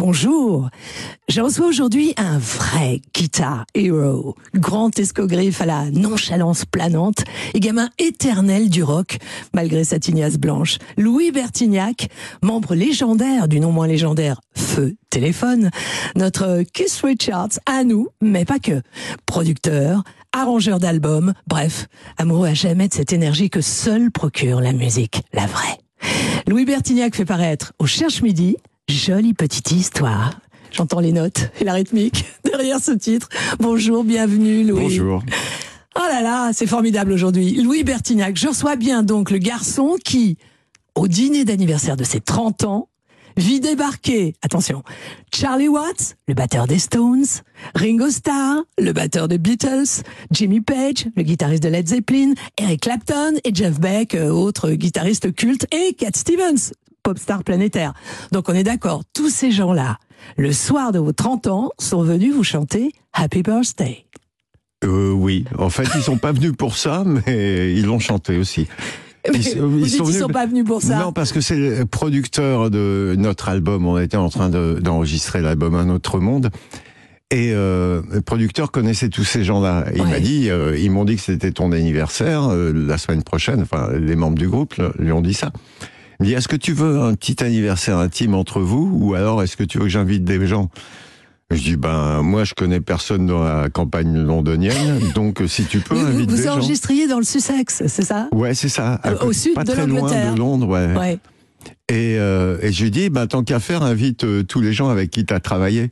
Bonjour, je reçois aujourd'hui un vrai guitar hero, grand escogriffe à la nonchalance planante et gamin éternel du rock, malgré sa tignasse blanche. Louis Bertignac, membre légendaire du non moins légendaire Feu Téléphone, notre Keith Richards à nous, mais pas que. Producteur, arrangeur d'albums, bref, amoureux à jamais de cette énergie que seule procure la musique, la vraie. Louis Bertignac fait paraître au Cherche Midi jolie petite histoire. J'entends les notes et la rythmique derrière ce titre. Bonjour, bienvenue Louis. Bonjour. Oh là là, c'est formidable aujourd'hui. Louis Bertignac, je reçois bien donc le garçon qui, au dîner d'anniversaire de ses 30 ans, vit débarquer, attention, Charlie Watts, le batteur des Stones, Ringo Starr, le batteur des Beatles, Jimmy Page, le guitariste de Led Zeppelin, Eric Clapton et Jeff Beck, autre guitariste culte, et Cat Stevens, pop star planétaire. Donc on est d'accord, tous ces gens-là, le soir de vos 30 ans, sont venus vous chanter Happy Birthday. Oui, en fait ils sont pas venus pour ça, mais ils l'ont chanté aussi. Ils sont pas venus pour ça. Non, parce que c'est le producteur de notre album. On était en train d'enregistrer l'album Un autre monde. Et le producteur connaissait tous ces gens-là. Il m'a dit, ils m'ont dit que c'était ton anniversaire la semaine prochaine. Enfin, les membres du groupe lui ont dit ça. Il me dit, est-ce que tu veux un petit anniversaire intime entre vous, ou alors est-ce que tu veux que j'invite des gens? Je dis, moi, je connais personne dans la campagne londonienne, donc si tu peux, invite des gens. Vous enregistriez dans le Sussex, c'est ça? Ouais, c'est ça. Au sud pas de très l'Angleterre. loin de Londres, ouais. Ouais. Et je lui dis, tant qu'à faire, invite tous les gens avec qui tu as travaillé.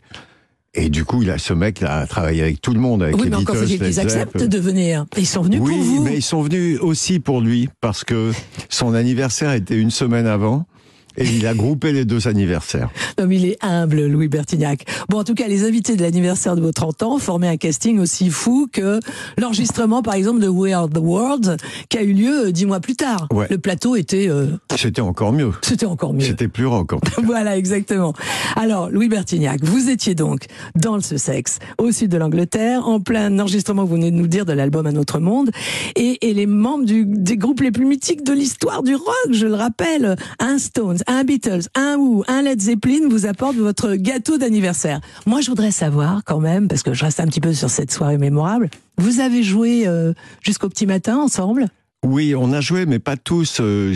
Et du coup, ce mec a travaillé avec tout le monde, avec les mais encore Beatles, faut-il qu'ils acceptent de venir. Ils sont venus pour vous. Oui, mais ils sont venus aussi pour lui, parce que son anniversaire était une semaine avant. Et il a groupé les deux anniversaires. Non, mais il est humble, Louis Bertignac. Bon, en tout cas, les invités de l'anniversaire de vos 30 ans formaient un casting aussi fou que l'enregistrement, par exemple, de We Are the World, qui a eu lieu 10 mois plus tard. Ouais. Le plateau était... C'était encore mieux. C'était encore mieux. C'était plus rock, en tout cas. Voilà, exactement. Alors, Louis Bertignac, vous étiez donc dans le Sussex, au sud de l'Angleterre, en plein enregistrement, vous venez de nous dire, de l'album Un autre monde, et les membres des groupes les plus mythiques de l'histoire du rock, je le rappelle, un Stones, un Beatles, un Who, un Led Zeppelin vous apportent votre gâteau d'anniversaire. Moi, je voudrais savoir quand même, parce que je reste un petit peu sur cette soirée mémorable, vous avez joué jusqu'au petit matin ensemble ? Oui, on a joué, mais pas tous.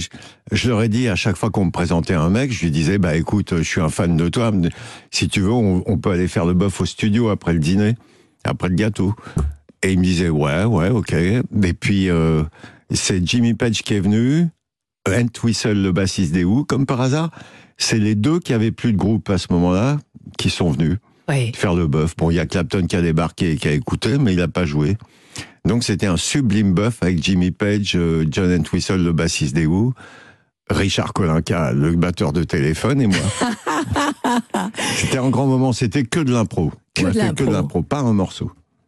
Je leur ai dit à chaque fois qu'on me présentait un mec, je lui disais, écoute, je suis un fan de toi, si tu veux, on peut aller faire le bœuf au studio après le dîner, après le gâteau. Et il me disait, ouais, ok. Et puis, c'est Jimmy Page qui est venu, Entwistle, le bassiste des Who, comme par hasard. C'est les deux qui avaient plus de groupe à ce moment-là, qui sont venus faire le bœuf. Bon, il y a Clapton qui a débarqué et qui a écouté, mais il n'a pas joué. Donc c'était un sublime bœuf avec Jimmy Page, John Entwistle, le bassiste des Who, Richard Kolinka, le batteur de Téléphone, et moi. C'était un grand moment, c'était que de l'impro. Que de l'impro, pas un morceau.